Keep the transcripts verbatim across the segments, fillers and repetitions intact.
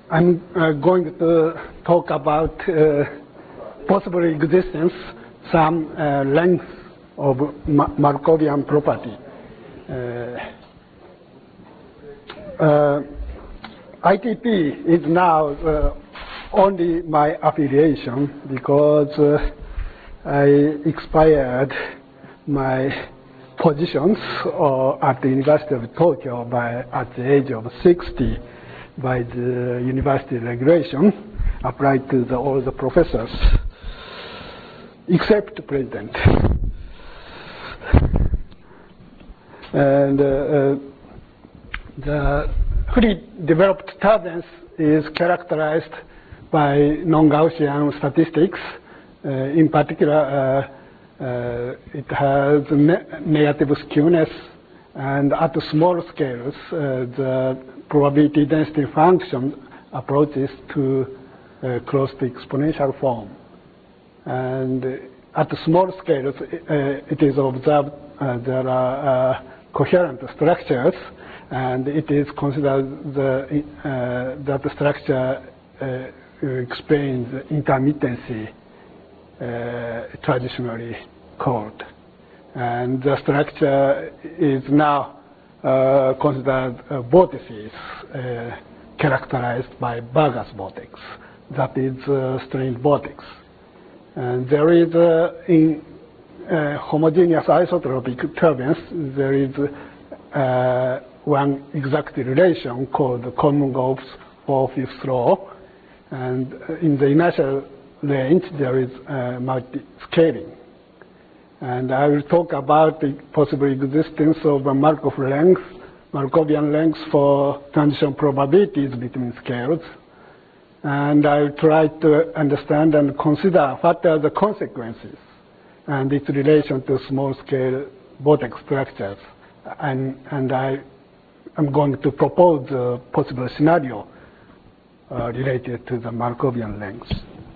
I'm uh, going to talk about uh, possible existence, some uh, length of Ma Markovian property. Uh, uh, I T P is now uh, only my affiliation because uh, I expired my positions uh, at the University of Tokyo by at the age of sixty by the university regulation applied to the, all the professors except the president. And uh, uh, the fully developed turbulence is characterized by non-Gaussian statistics. Uh, in particular, uh, uh, it has ne negative skewness, and at the small scales, uh, the probability density function approaches to uh, close to exponential form. And at the small scales, uh, it is observed uh, there are uh, coherent structures, and it is considered the, uh, that the structure uh, explains intermittency, uh, traditionally called. And the structure is now uh, considered uh, vortices uh, characterized by Vargas vortex, that is uh, strained vortex. And there is, uh, in uh, homogeneous isotropic turbulence, there is uh, one exact relation called Kolmogor's four-fifths law. And in the inertial range, there is uh, multi-scaling. And I will talk about the possible existence of a Markov length, Markovian length for transition probabilities between scales. And I will try to understand and consider what are the consequences and its relation to small-scale vortex structures. And, and I am going to propose a possible scenario uh, related to the Markovian length.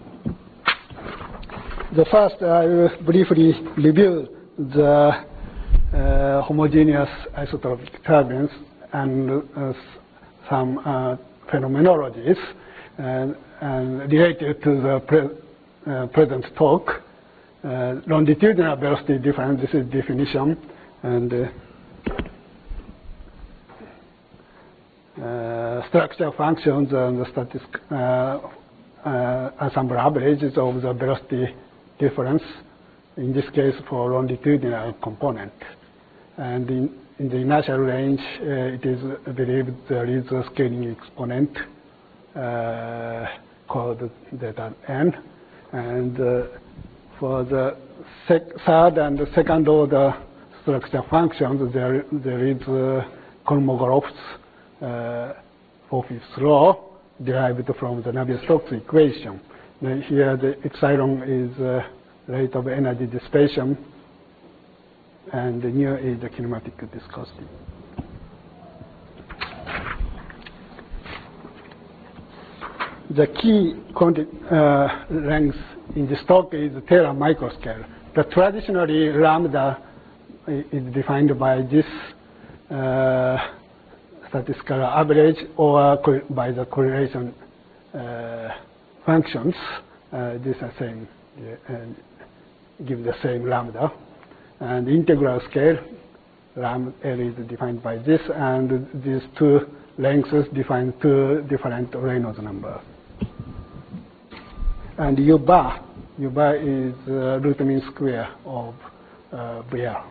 The first, I will briefly review the uh, homogeneous isotropic turbulence and uh, some uh, phenomenologies and, and related to the pre uh, present talk. Uh, longitudinal velocity difference, this is definition, and uh, uh, structure functions and the statistic uh, uh, ensemble averages of the velocity difference, in this case for longitudinal component. And in, in the inertial range, uh, it is believed there is a scaling exponent uh, called delta n. And uh, for the sec third and the second order structure functions, there, there is uh, Kolmogorov's uh, four-fifths law derived from the Navier-Stokes equation. Now here the epsilon is uh, rate of energy dissipation, and the nu is the kinematic viscosity. The key uh, length in this talk is the Taylor microscale. The traditionally lambda is defined by this uh, statistical average or by the correlation uh, functions. Uh, these are same, uh, give the same lambda. And the integral scale, lambda L is defined by this, and these two lengths define two different Reynolds numbers. And U bar, U bar is uh, root mean square of uh, V R.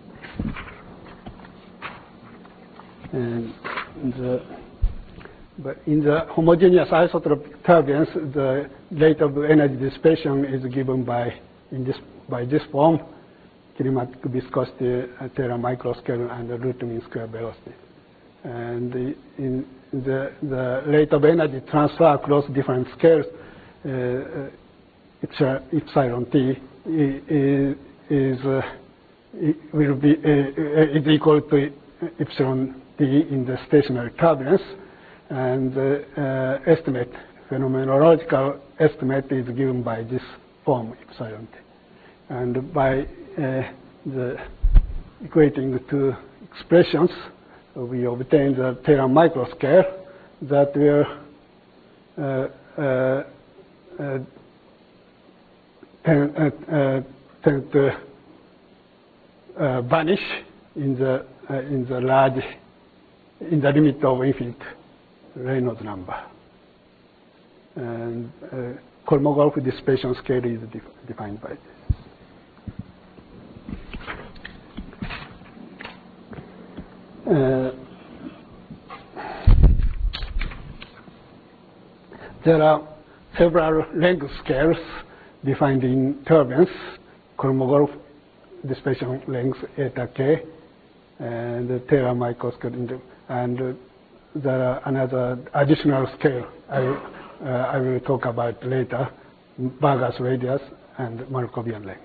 And the But in the homogeneous isotropic turbulence, the rate of energy dissipation is given by in this by this form: kinematic viscosity, uh, Taylor microscale, and the root mean square velocity. And the, in the the rate of energy transfer across different scales, uh, epsilon t is, is uh, will be uh, is equal to epsilon t in the stationary turbulence. And the uh, estimate, phenomenological estimate, is given by this form, epsilon t. And by uh, the equating the two expressions, we obtain the Taylor microscale that will uh, uh, uh, tend, uh, uh, tend to uh, vanish in the uh, in the large in the limit of infinite Reynolds number. And uh, Kolmogorov dissipation scale is def defined by this. Uh, there are several length scales defined in turbines, Kolmogorov dissipation length eta k, and the Taylor microscale, and uh, there are another additional scale I, uh, I will talk about later, Vargas radius and Markovian length.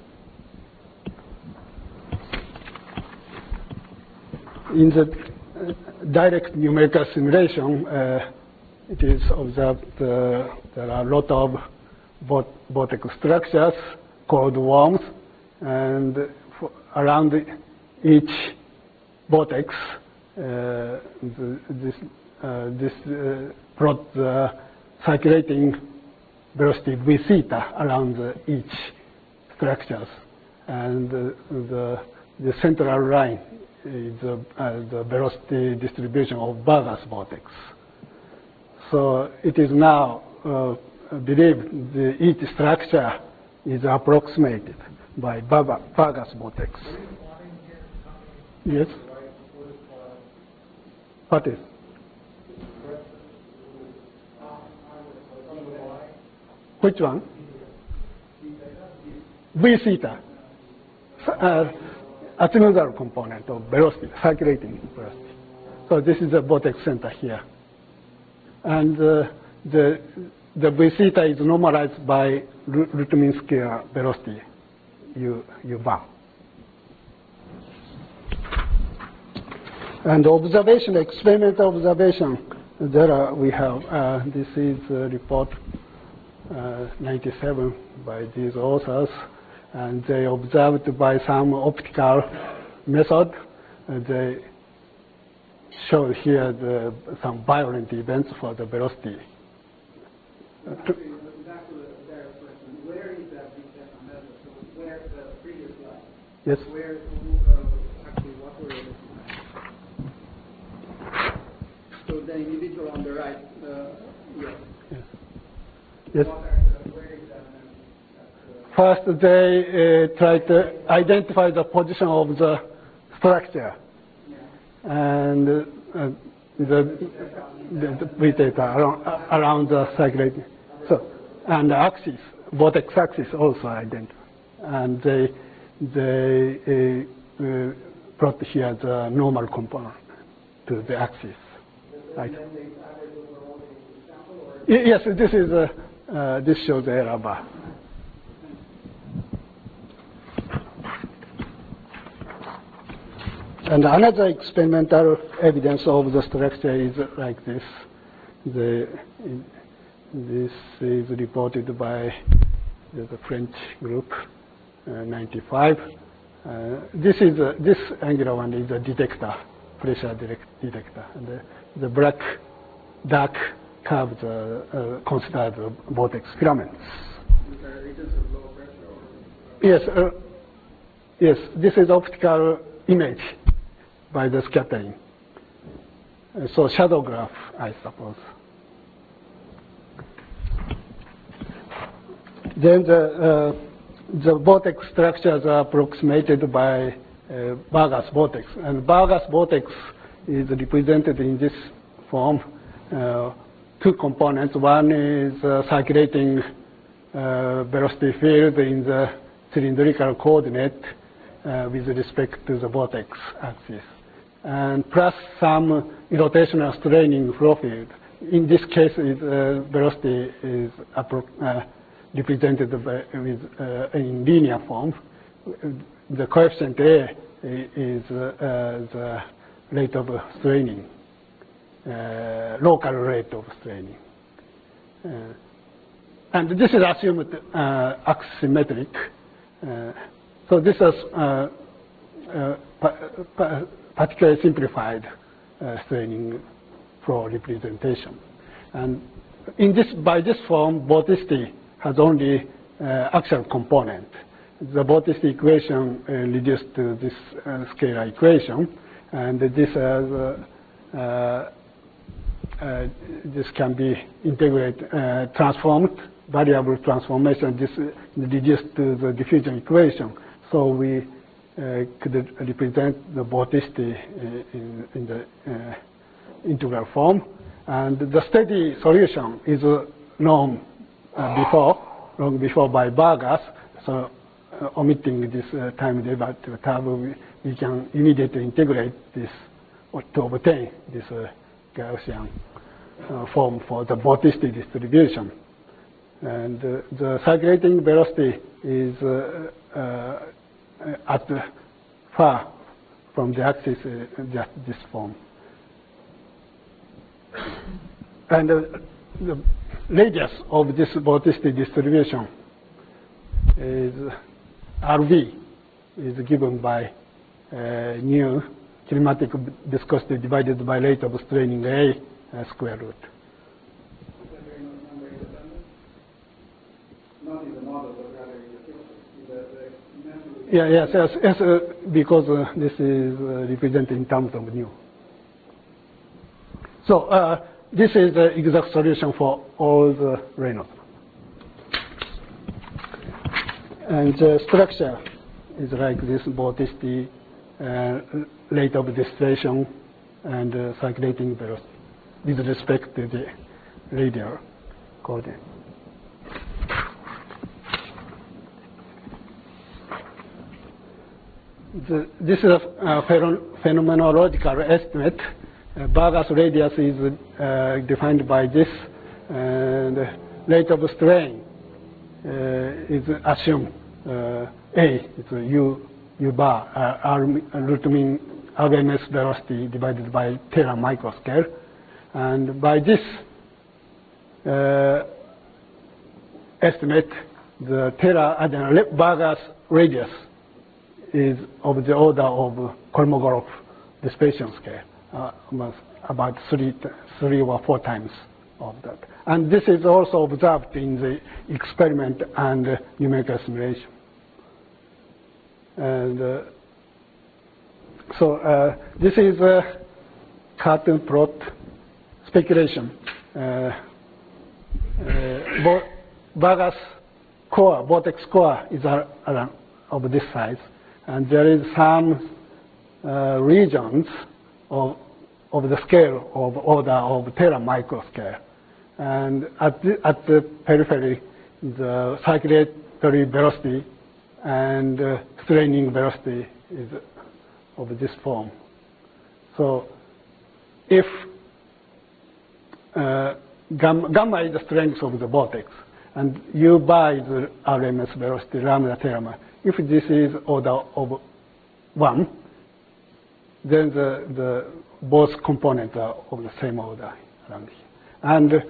In the uh, direct numerical simulation, uh, it is observed uh, there are a lot of vortex structures called worms, and for around each vortex, uh, the, this, uh, this uh, plot the circulating velocity v theta around the each structures, and uh, the the central line is the, uh, the velocity distribution of Vargas vortex. So it is now uh, believed that each structure is approximated by Vargas vortex. Yes. What is? Which one? V theta. Uh, another component of velocity, circulating velocity. So this is the vortex center here. And uh, the, the V theta is normalized by root mean square velocity, U, U bar. And observation, experimental observation, there are, we have, uh, this is a report uh, ninety-seven by these authors, and they observed by some optical method. Uh, they show here the, some violent events for the velocity. Uh, back to the Darius question, where is that Vicente method? So where the previous slide? Yes. Where uh, actually what were you looking at? So the individual on the right, uh, yes. Yes. Yes. What are, uh, where is that method? Uh, First, they uh, try to identify the position of the structure, yeah. and uh, the, the, the V theta around, uh, around the circulating. So, and the axis, vortex axis also identified, and they they uh, uh, plot here the normal component to the axis. Right. Y yes, this is uh, uh, this shows the error bar. And another experimental evidence of the structure is like this. The, this is reported by the French group, uh, ninety-five. Uh, this is a, this angular one is a detector, pressure direct detector. And the, the black, dark curves are uh, considered vortex filaments. Is there regions of low pressure? Or Yes, uh, yes. This is optical image by the scattering. Uh, so shadow graph, I suppose. Then the, uh, the vortex structures are approximated by uh, Vargas vortex. And Vargas vortex is represented in this form. Uh, two components. One is uh, circulating uh, velocity field in the cylindrical coordinate uh, with respect to the vortex axis, and plus some rotational straining flow field. In this case, it, uh, velocity is uh, represented by, with, uh, in linear form. The coefficient A is uh, the rate of straining, uh, local rate of straining. Uh, and this is assumed uh, axisymmetric. Uh, so this is uh, uh, pa pa particularly simplified uh, straining flow representation. And in this, by this form, vorticity has only uh, axial component. The vorticity equation uh, reduced to this uh, scalar equation, and this has uh, uh, uh, this can be integrated, uh, transformed, variable transformation. This uh, reduced to the diffusion equation. So we uh, could represent the vorticity uh, in, in the uh, integral form, and the steady solution is uh, known uh, before, long before by Vargas. So uh, omitting this uh, time derivative term, we, we can immediately integrate this to obtain this uh, Gaussian uh, form for the vorticity distribution. And uh, the circulating velocity is uh, uh, at the far from the axis, uh, just this form. And uh, the radius of this vorticity distribution is R V, is given by uh, nu kinematic viscosity divided by rate of straining A uh, square root. Not in the model, but rather in the picture. The, the Yeah, yes, yes, yes uh, because uh, this is uh, represented in terms of nu. So uh, this is the exact solution for all the Reynolds. And the structure is like this: vorticity, uh, rate of distillation, and uh, circulating velocity with respect to the radial coordinate. The, this is a uh, phenomenological estimate. Uh, Vargas radius is uh, defined by this, and rate of strain uh, is assumed uh, A, it's a U, U bar, uh, R, root mean R M S velocity divided by Taylor microscale. And by this uh, estimate, the Taylor, uh, the Vargas radius is of the order of Kolmogorov dispersion scale, uh, about three, three or four times of that. And this is also observed in the experiment and uh, numerical simulation. And uh, so uh, this is a cartoon plot speculation. Uh, uh, Vargas core, vortex core is uh, uh, of this size. And there is some uh, regions of, of the scale of order of Taylor microscale. And at the, at the periphery, the circulatory velocity and uh, straining velocity is of this form. So if uh, gamma, gamma is the strength of the vortex, and U bar is the R M S velocity, lambda Taylor. If this is order of one, then the, the both components are of the same order around here. And uh,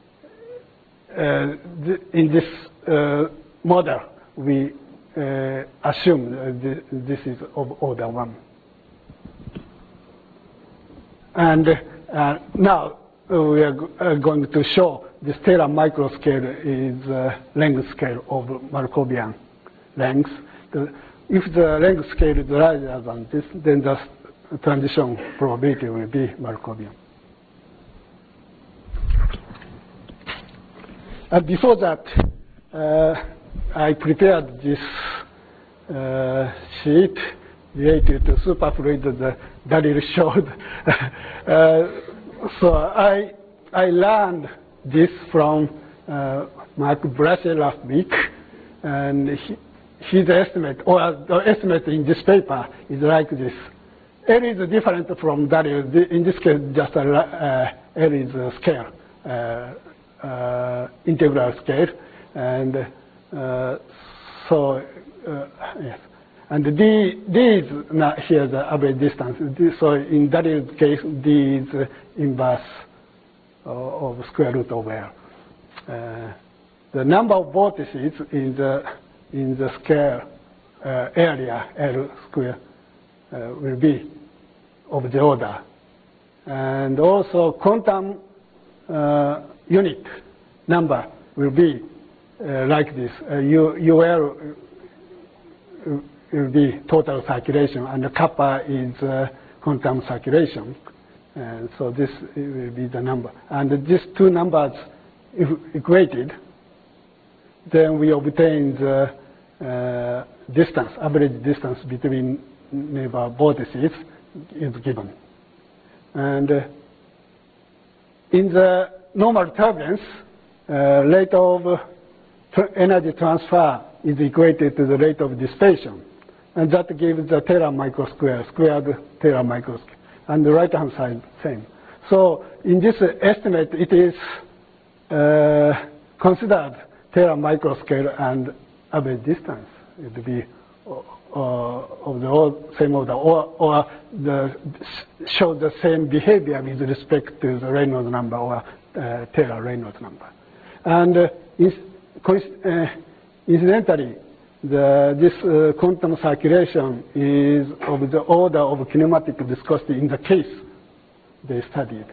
the, in this uh, model, we uh, assume uh, this is of order one. And uh, now uh, we are uh, going to show this Taylor microscale is uh, length scale of Markovian length. The, if the length scale is larger than this, then the transition probability will be Markovian. And before that, uh, I prepared this uh, sheet related to superfluid that Daryl showed. uh, so I, I learned this from uh, Mark Brasher last week, and he, his estimate, or the estimate in this paper is like this. L is different from Daryl. In this case, just a, uh, L is a scale, uh, uh, integral scale, and uh, so uh, yes. And D, D is not here the average distance. D, so in Daryl's case, D is uh, inverse uh, of square root of L. Uh, the number of vortices in the in the scale uh, area L square uh, will be of the order. And also quantum uh, unit number will be uh, like this. Uh, U, UL will be total circulation, and the kappa is uh, quantum circulation. And so this will be the number. And these two numbers, if equated, then we obtain the uh, distance, average distance between neighbor vortices is given. And uh, in the normal turbulence, uh, rate of uh, energy transfer is equated to the rate of dissipation. And that gives the Taylor microsquare, squared Taylor microsquare. And the right-hand side, same. So in this uh, estimate, it is uh, considered Taylor microscale and average distance. It will be uh, of the all, same order, or, or the, show the same behavior with respect to the Reynolds number or uh, Taylor Reynolds number. And uh, is, uh, incidentally, The, this uh, quantum circulation is of the order of kinematic viscosity in the case they studied.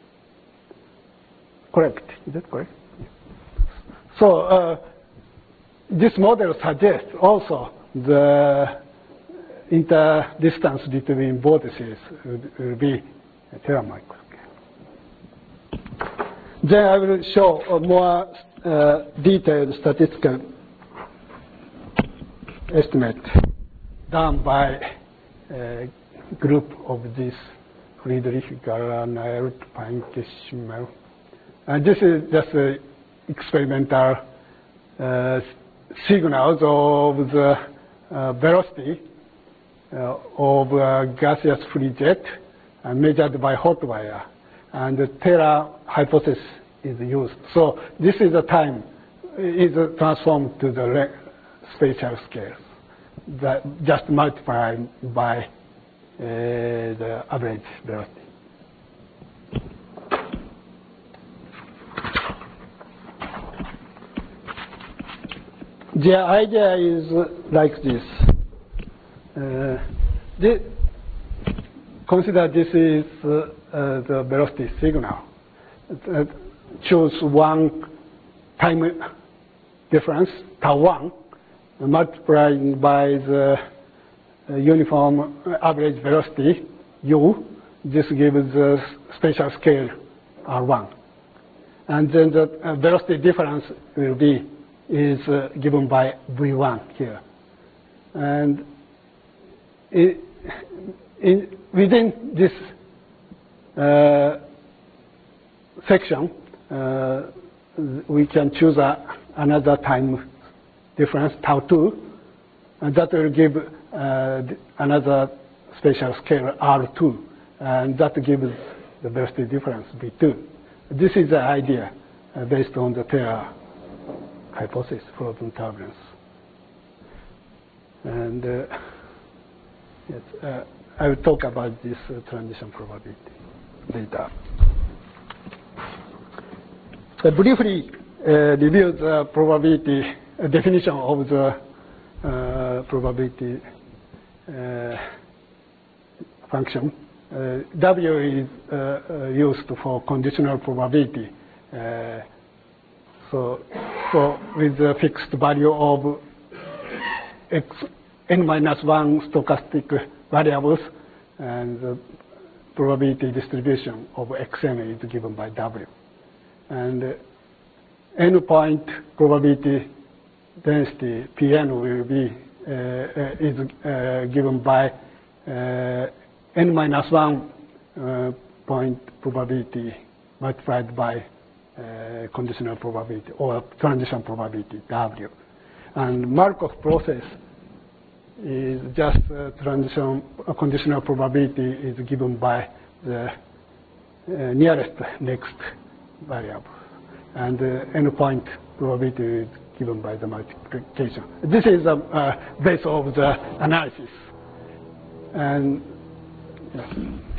Correct? Is that correct? So uh, this model suggests also the interdistance between vortices will be a Taylor microscale. Then I will show a more uh, detailed statistical estimate done by a group of this Friedrich Galler, Naelt, Painke, Schimmel. And this is just uh, experimental uh, signals of the uh, velocity uh, of uh, gaseous free jet uh, measured by hot wire. And the Taylor hypothesis is used. So this is the time is transformed to the spatial scales, that just multiplied by uh, the average velocity. The idea is like this. Uh, this consider this is uh, uh, the velocity signal. Uh, choose one time difference, tau one, multiplied by the uh, uniform average velocity, u. This gives the spatial scale R one. And then the uh, velocity difference will be is uh, given by V one here. And it, in, within this uh, section, uh, we can choose a, another time difference, tau two, and that will give uh, another spatial scale R two, and that gives the velocity difference V two. This is the idea uh, based on the Taylor hypothesis for the turbulence. And uh, yes, uh, I will talk about this uh, transition probability later. I briefly uh, review the probability uh, definition of the uh, probability uh, function. Uh, W is uh, uh, used for conditional probability. Uh, so, so with a fixed value of x n minus one stochastic variables, and the probability distribution of xn is given by W. And uh, n point probability density Pn will be uh, uh, is uh, given by uh, n minus one uh, point probability multiplied by uh, conditional probability or transition probability W. And Markov process is just uh, transition uh, conditional probability is given by the uh, nearest next variable, and uh, endpoint probability is given by the multiplication. This is the uh, base of the analysis. And yes.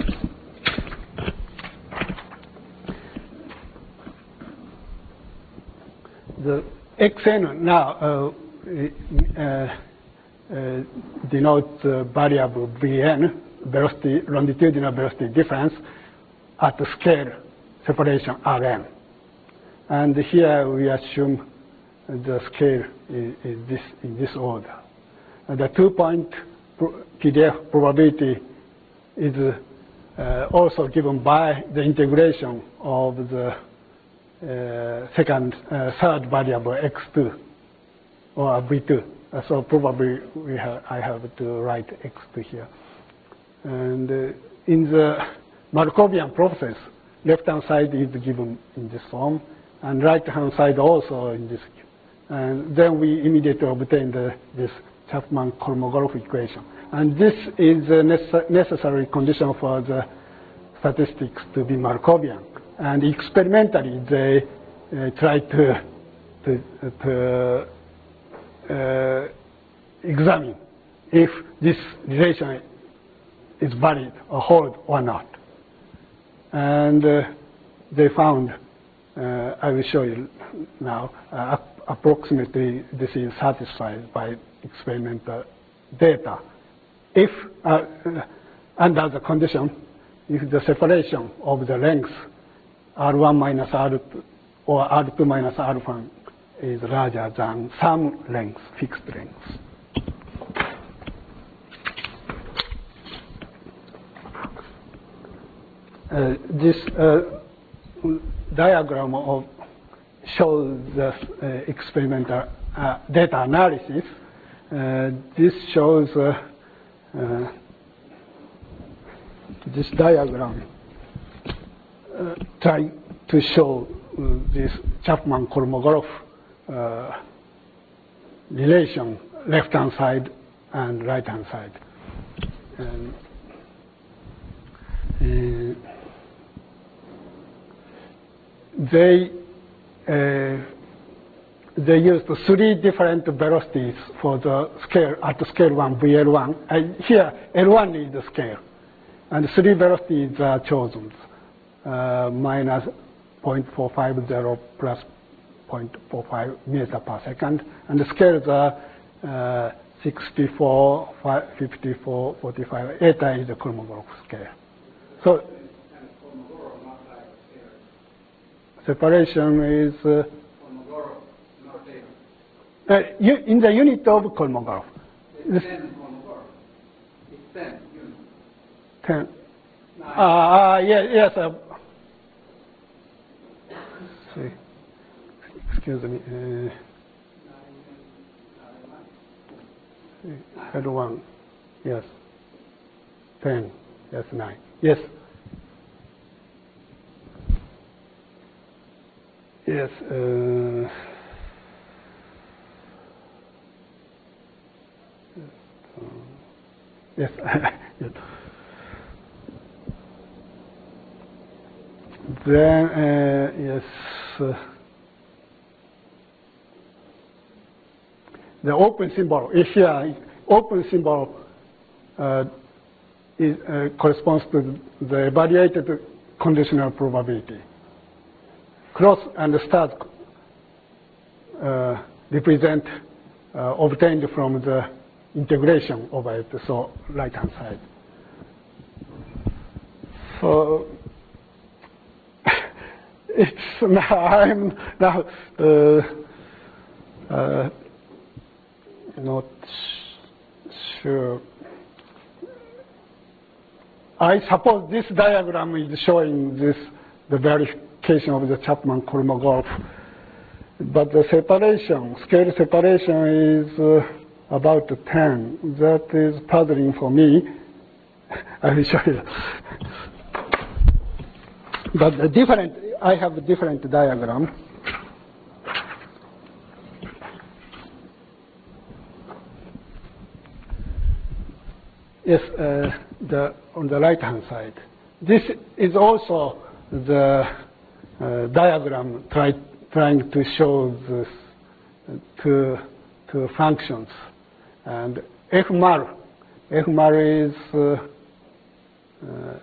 The xn now uh, uh, uh, denotes the variable Vn, velocity, longitudinal velocity difference at the scale separation Rn. And here we assume the scale is, is this, in this order. And the two-point P D F probability is uh, also given by the integration of the uh, second, uh, third variable x two or v two. Uh, so probably we have, I have to write x two here. And uh, in the Markovian process, left-hand side is given in this form, and right-hand side also in this. And then we immediately obtain the, this Chapman-Kolmogorov equation. And this is a necess necessary condition for the statistics to be Markovian. And experimentally, they uh, try to, to, to uh, examine if this relation is valid or hold or not. And uh, they found, uh, I will show you now, uh, approximately this is satisfied by experimental data. If, uh, under the condition, if the separation of the length R one minus R two or R two minus R one is larger than some length, fixed length. Uh, this uh, diagram of shows the uh, experimental uh, data analysis. Uh, this shows uh, uh, this diagram uh, trying to show uh, this Chapman-Kolmogorov uh, relation, left-hand side and right-hand side. And, uh, they uh, they used three different velocities for the scale at the scale one, V L one. Uh, here, L one is the scale, and three velocities are chosen: uh, minus zero point four five zero plus zero point four five meter per second, and the scales are uh, sixty-four, fifty-four, forty-five. Eta is the Kolmogorov scale. So separation is uh, uh, you, in the unit of Kolmogorov. It's ten Kolmogorov. It's ten units. Ten. Ah, uh, uh, yes, yes. Uh, see. Excuse me. Uh, L one. Yes. Ten. Yes, nine. Yes. Yes. Uh, yes. Yes. Then uh, yes. Uh, the open symbol. If here, open symbol uh, is, uh, corresponds to the evaluated conditional probability. Cross and stars uh, represent uh, obtained from the integration of it, so right hand side. So it's now I'm now uh, uh, not sure. I suppose this diagram is showing this the verification of the Chapman-Kolmogorov, but the separation, scale separation is uh, about ten. That is puzzling for me. I will show you. But the different, I have a different diagram. Yes, uh, the, on the right-hand side. This is also the uh, diagram try, trying to show this uh, two, two functions. And F M A R, F M A R is uh, uh,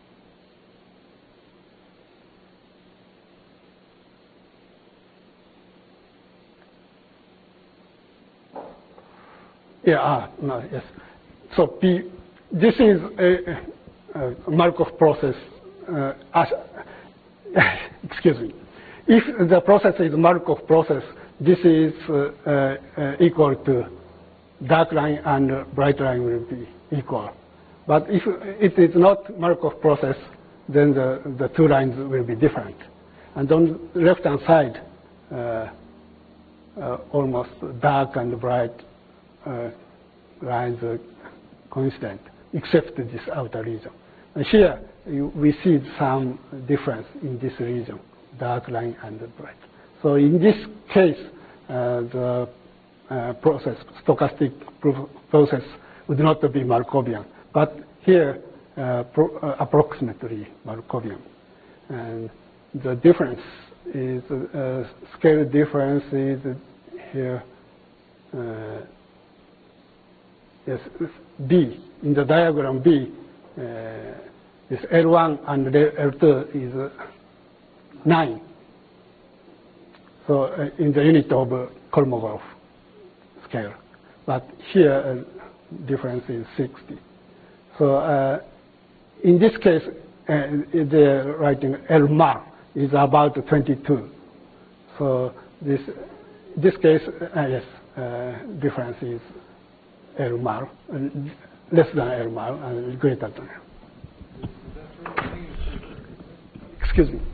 yeah, ah, no, yes. So P, this is a, a Markov process. Uh, as, excuse me. If the process is Markov process, this is uh, uh, equal to dark line and bright line will be equal. But if it is not Markov process, then the, the two lines will be different. And on the left-hand side, uh, uh, almost dark and bright uh, lines are constant, except this outer region. And here, you, we see some difference in this region, dark line and bright. So in this case, uh, the uh, process, stochastic process would not be Markovian. But here, uh, pro, uh, approximately Markovian. And the difference is, uh, scale difference is here, uh, yes, B. In the diagram B, uh, this L one and L two is uh, nine. So uh, in the unit of uh, Kolmogorov scale. But here, uh, difference is sixty. So uh, in this case, uh, the writing L mar is about twenty-two. So this this case, uh, yes, uh, difference is L mar, uh, less than L mar and greater than L. Excuse me.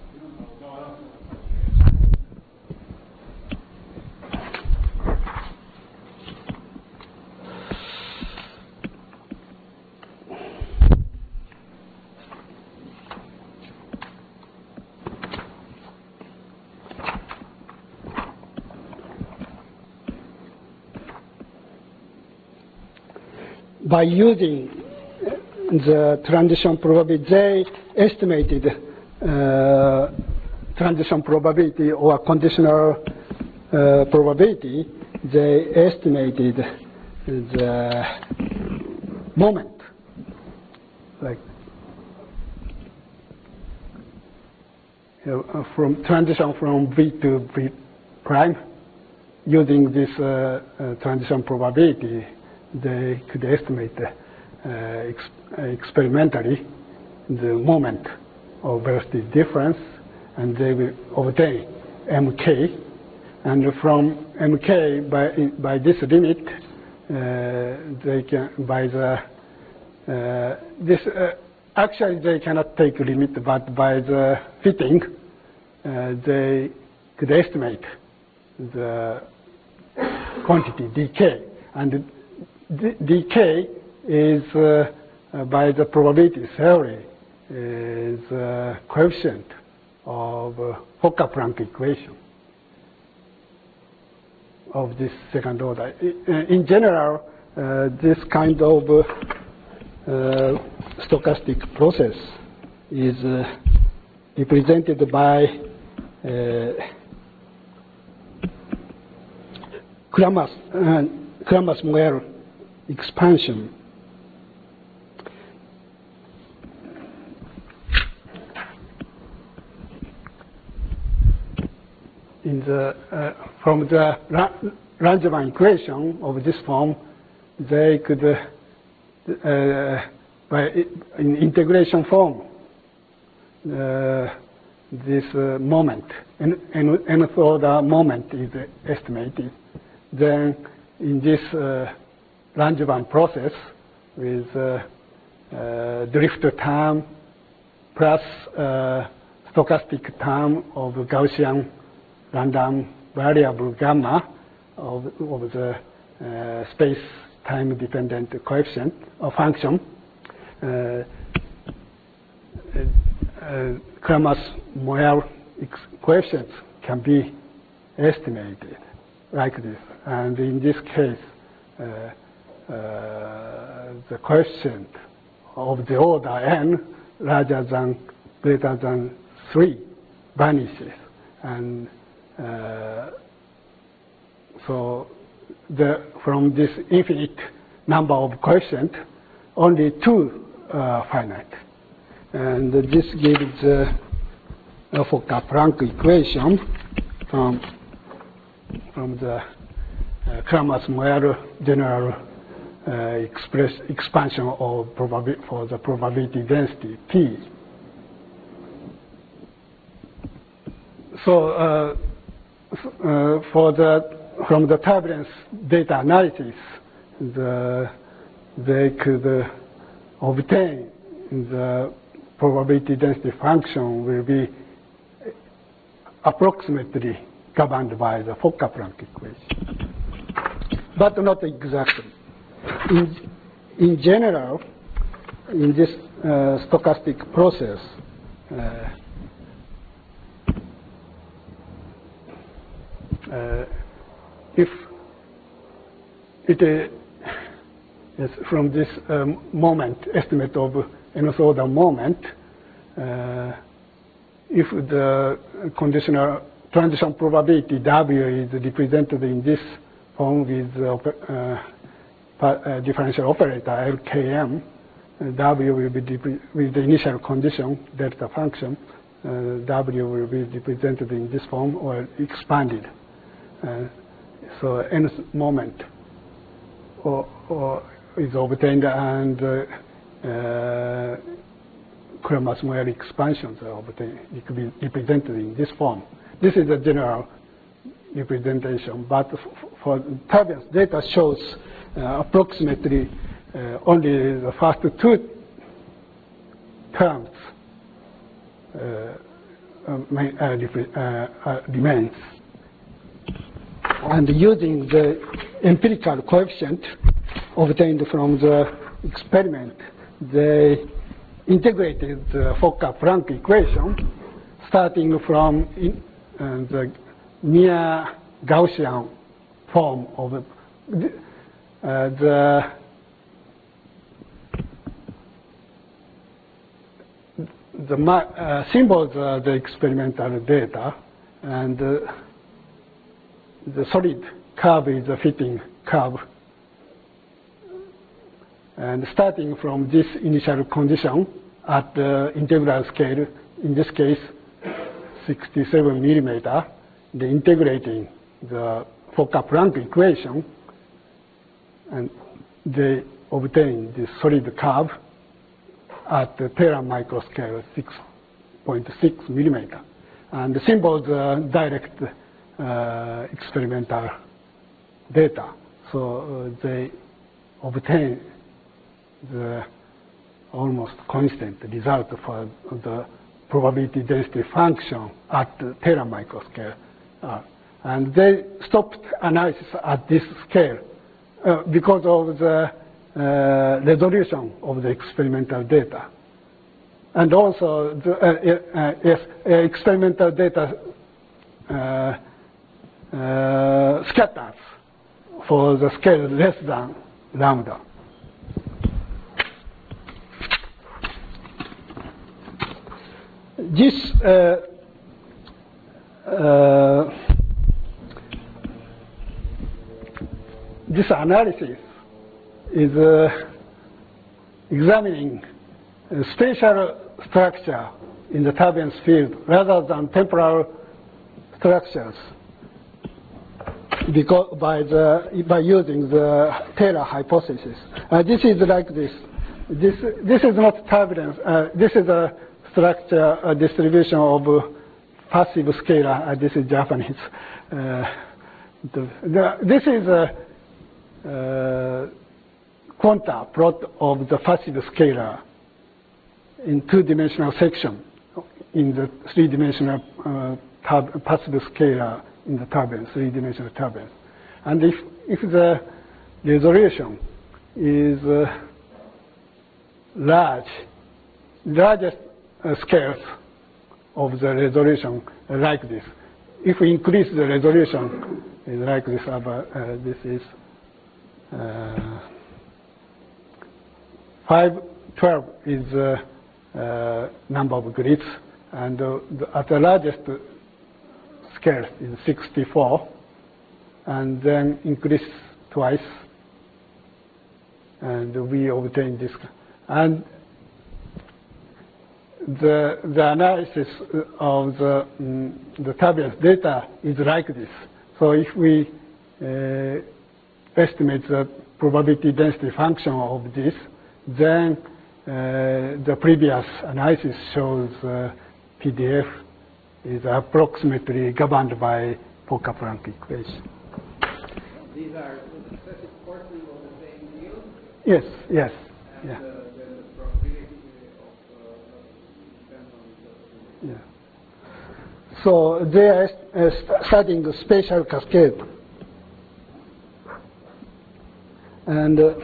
By using the transition probability, they estimated uh, transition probability or conditional uh, probability. They estimated the moment, like you know, from transition from V to V prime, using this uh, uh, transition probability. They could estimate uh, ex experimentally the moment of velocity difference, and they will obtain M K. And from M K, by by this limit, uh, they can by the uh, this uh, actually they cannot take limit, but by the fitting, uh, they could estimate the quantity dk. And dk is, uh, uh, by the probability theory, is uh, coefficient of uh, Fokker-Planck equation of this second order. In general, uh, this kind of uh, uh, stochastic process is uh, represented by uh, Kramers, uh, Kramers-Moelle expansion. In the, uh, from the Langevin equation of this form, they could, uh, uh, by in integration form, uh, this uh, moment, and nth order moment is estimated. Then in this uh, Langevin process with uh, uh, drift term plus uh, stochastic term of Gaussian random variable gamma of, of the uh, space-time dependent coefficient or function, uh, uh, Kramers-Moelle coefficients can be estimated like this. And in this case, uh, uh, the coefficient of the order n larger than greater than three vanishes. And uh, so the, from this infinite number of coefficients, only two are finite. And this gives the uh, Fokker-Planck equation from, from the uh, Kramers-Moelle general uh, express expansion of probabi for the probability density P. so uh, uh, for the from the turbulence data analysis, the, they could uh, obtain the probability density function will be approximately governed by the Fokker-Planck equation, but not exactly. In, in general, in this uh, stochastic process, uh, uh, if it uh, is from this um, moment, estimate of nth order moment, uh, if the conditional transition probability W is represented in this form with the uh, uh, differential operator L K M, uh, W will be with the initial condition delta function, uh, W will be represented in this form or expanded. Uh, so nth moment or, or is obtained, and uh, uh, Kuramasumoyari expansions are obtained. It could be represented in this form. This is a general representation, but for turbulence data shows uh, approximately uh, only the first two terms uh, uh, uh, remains. And using the empirical coefficient obtained from the experiment, they integrated the Fokker-Planck equation starting from in, uh, the near Gaussian form of uh, the the uh, symbols are the experimental data, and uh, the solid curve is a fitting curve. And starting from this initial condition at the integral scale, in this case, sixty-seven millimeter, the integrating the Fokker-Planck equation, and they obtain this solid curve at the tera microscale, six point six millimeter. And the symbols are direct uh, experimental data. So uh, they obtain the almost constant result for the probability density function at the tera microscale. Uh, and they stopped analysis at this scale uh, because of the uh, resolution of the experimental data. And also, the, uh, uh, yes, uh, experimental data uh, uh, scatters for the scale less than lambda. This uh, uh, this analysis is uh, examining uh, spatial structure in the turbulence field rather than temporal structures, because by the by using the Taylor hypothesis. Uh, this is like this. This this is not turbulence. Uh, this is a structure a distribution of uh, passive scalar. Uh, this is Japanese. Uh, the, the, this is a uh, quanta plot of the passive scalar in two-dimensional section in the three-dimensional uh, passive scalar in the turbulence, three-dimensional turbulence. And if, if the resolution is uh, large, largest uh, scales of the resolution uh, like this. If we increase the resolution is like this, uh, this is uh, five twelve is uh, uh, number of grids, and uh, the, at the largest scale is sixty-four, and then increase twice, and we obtain this. And the, the analysis of the, um, the turbulence data is like this. So if we uh, estimate the probability density function of this, then uh, the previous analysis shows uh, P D F is approximately governed by Fokker-Planck equation. These are successive portions of the same field? Yes, yes. And yeah. uh, then the probability of uh, depends on the... Yeah. So they are uh, studying the spatial cascade. And uh,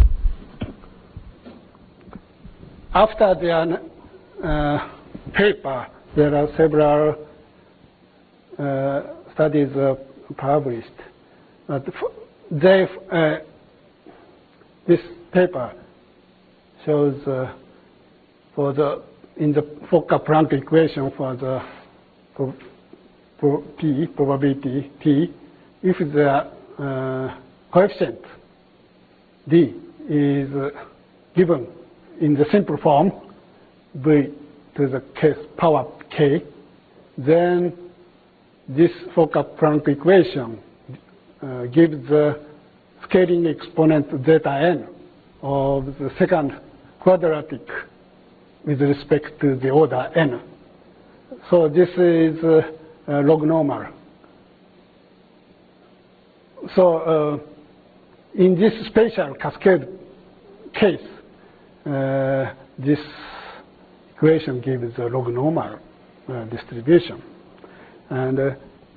after their uh, paper, there are several uh, studies uh, published. But they, uh, this paper shows uh, for the in the Fokker-Planck equation for the for, for p probability p, if the uh, coefficient d is uh, given in the simple form v to the k power k, then this Fokker-Planck equation uh, gives the scaling exponent zeta n of the second quadratic with respect to the order n. So this is uh, uh, log normal. So uh, in this spatial cascade case, uh, this equation gives a log normal uh, distribution. And uh,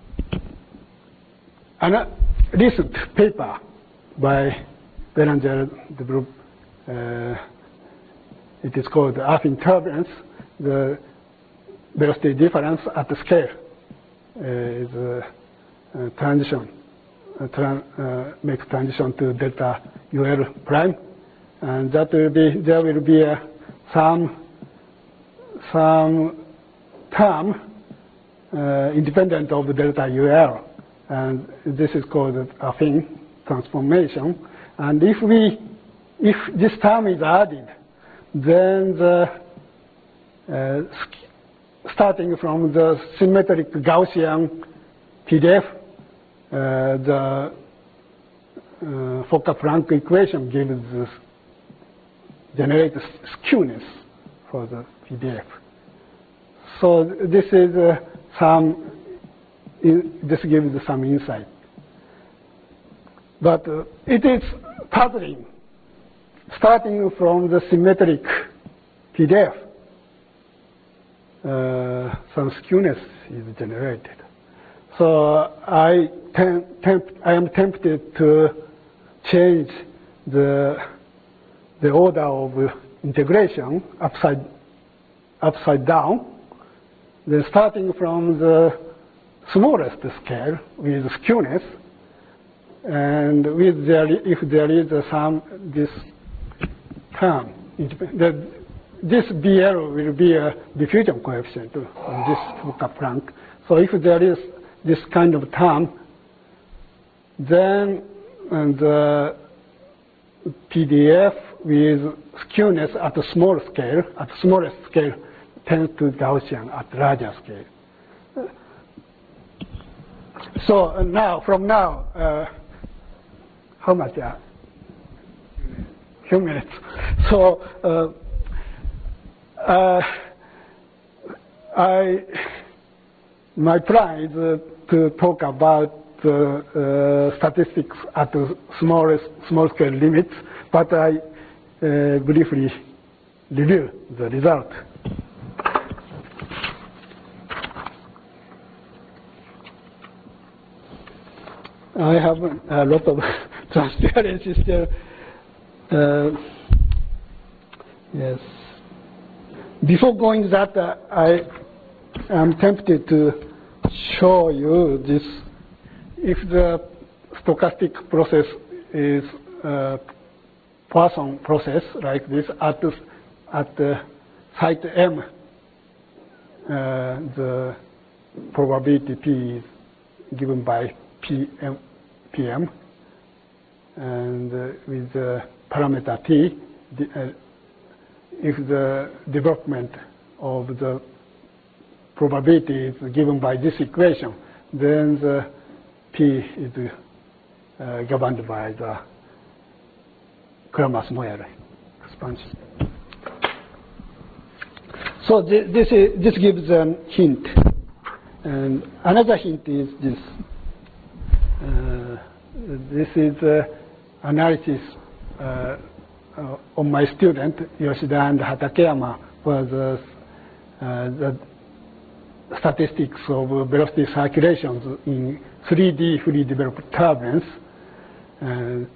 a recent paper by Belanger, the group, uh, it is called affine turbulence. The velocity difference at the scale uh, is a, a transition, a tran uh, makes transition to delta U L prime, and that will be there will be a, some some term uh, independent of the delta U L, and this is called affine transformation. And if we if this term is added, then the uh, starting from the symmetric Gaussian P D F, uh, the uh, Fokker-Planck equation gives this, generates skewness for the P D F. So this is uh, some. This gives some insight, but uh, it is puzzling. Starting from the symmetric P D F, uh, some skewness is generated. So I, tempt, I am tempted to change the, the order of integration upside, upside down. Then starting from the smallest scale with skewness, and with there, if there is some this term, the, this B L will be a diffusion coefficient on this Fokker-Planck. So if there is this kind of term, then the P D F with skewness at a small scale, at the smallest scale, tends to Gaussian at larger scale. So uh, now, from now, uh, how much? Uh, few minutes. So uh, uh, I, my plan is uh, to talk about uh, uh, statistics at the smallest small scale limits, but I uh, briefly review the result. I have a lot of transparency still. Uh, yes. Before going that, uh, I am tempted to show you this. If the stochastic process is a Poisson process like this at the, at the site M, uh, the probability P is given by P M, P M, and uh, with the parameter T, the, uh, if the development of the probability is given by this equation, then the P is uh, governed by the Kramers-Moelle expansion. So th this, is, this gives a hint And another hint is this. Uh, this is uh, analysis uh, uh, of my student, Yoshida and Hatakeyama, for the, uh, the statistics of velocity circulations in three D fully developed turbines. Uh,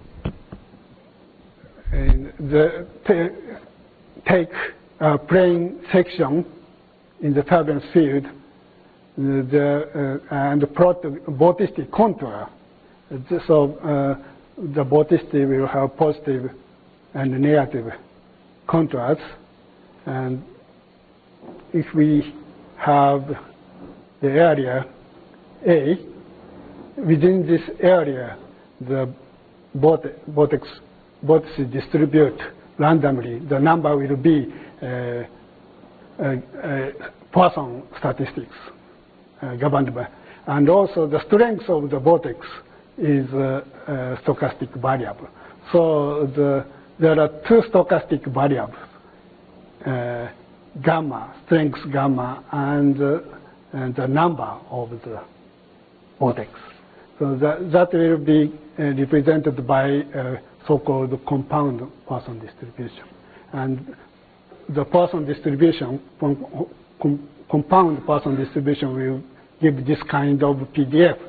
and the take a plane section in the turbine field the, uh, and plot the vorticity contour. So uh, the vorticity will have positive and negative contours. And if we have the area A, within this area, the vortex, vortices distribute randomly. The number will be uh, uh, uh, Poisson statistics uh, governed by. And also the strength of the vortex is a, a stochastic variable. So the, there are two stochastic variables, uh, gamma, strength gamma, and, uh, and the number of the vortex. So that, that will be uh, represented by a so-called compound Poisson distribution. And the Poisson distribution, com com compound Poisson distribution will give this kind of P D F.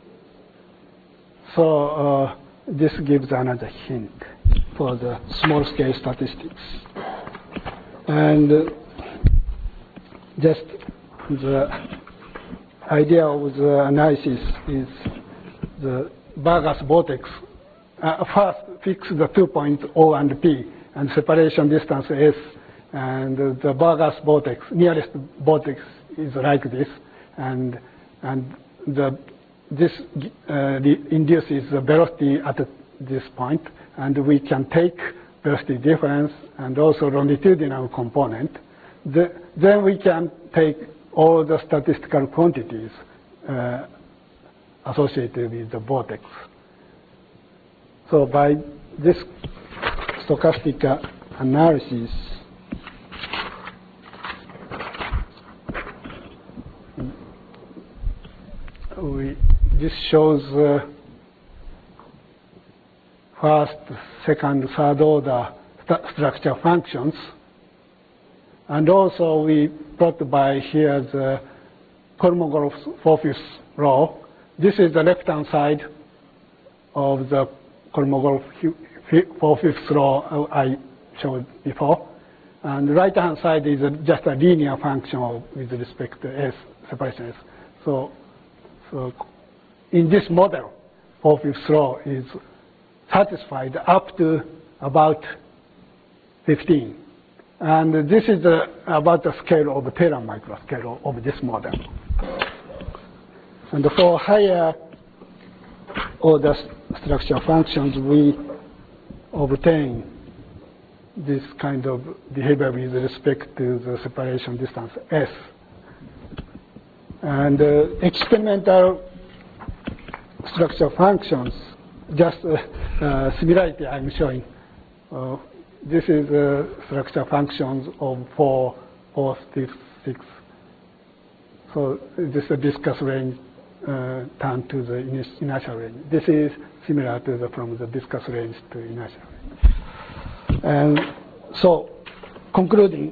So uh, this gives another hint for the small-scale statistics. And uh, just the idea of the analysis is the Vargas vortex. Uh, first, fix the two points O and P, and separation distance S, and uh, the Vargas vortex, nearest vortex is like this, and and the this uh, induces the velocity at this point, and we can take velocity difference and also longitudinal component. The, then we can take all the statistical quantities uh, associated with the vortex. So by this stochastic analysis, we, this shows uh, first, second, third order st structure functions. And also we plot by here the Kolmogorov's four-fifths law. This is the left-hand side of the Kolmogorov four-fifths law I showed before. And the right-hand side is a, just a linear function of, with respect to S, separation S. So, so in this model, four-fifths law is satisfied up to about fifteen. And this is the, about the scale of the Taylor microscale of this model. And for higher order structure functions, we obtain this kind of behavior with respect to the separation distance S. And uh, experimental structure functions, just uh, uh, similarity I'm showing. Uh, this is uh, structure functions of four, four, six, six. So this is a viscous range uh, turned to the inertial range. This is similar to the from the viscous range to inertial range. And so, concluding,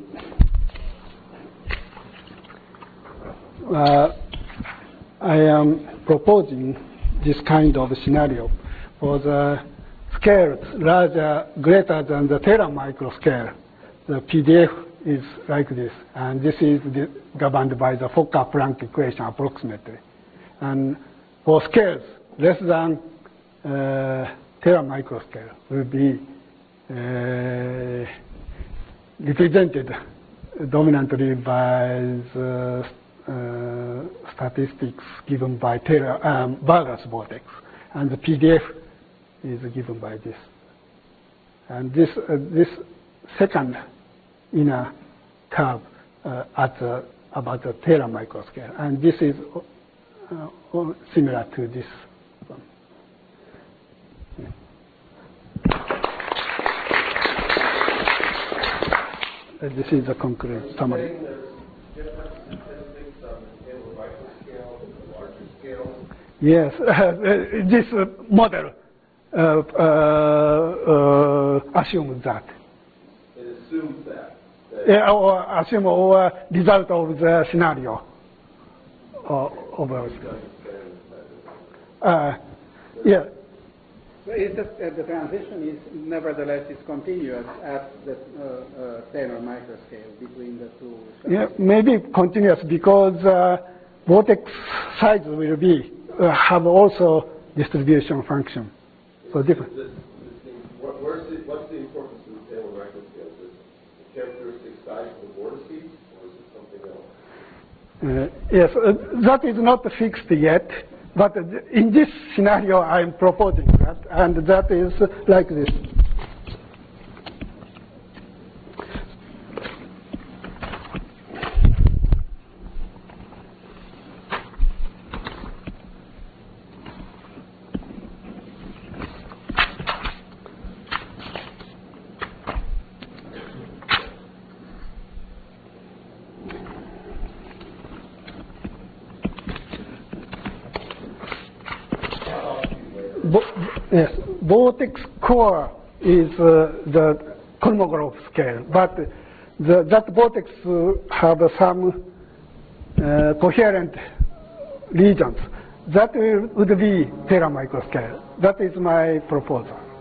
uh, I am proposing this kind of scenario for the scales larger, greater than the Taylor microscale. The P D F is like this, and this is the, governed by the Fokker-Planck equation approximately. And for scales less than uh, Taylor microscale will be uh, represented dominantly by the uh, statistics given by Taylor um, Vargas vortex, and the P D F is given by this. And this uh, this second inner curve uh, at uh, about the Taylor microscale, and this is uh, similar to this one. Uh, this is the concrete summary. There's different statistics on the scale of Yes, this model uh, uh, uh, assumes that. It assumes that. that Yeah, or assume or result of the scenario. Or, of, uh, yeah. But is that, uh, the transition is nevertheless is continuous at the uh, uh, Taylor microscale between the two. Yeah, maybe continuous because uh, vortex size will be uh, have also distribution function. So different. This, this thing, what, where's the, what's the importance of the Taylor microscale? Is it the characteristic size of the vortices, or is it something else? Uh, yes, uh, that is not fixed yet, but in this scenario I am proposing that, and that is like this. Bo yes, vortex core is uh, the Kolmogorov scale, but the, that vortex uh, have some uh, coherent regions. That will, would be Taylor microscale. That is my proposal.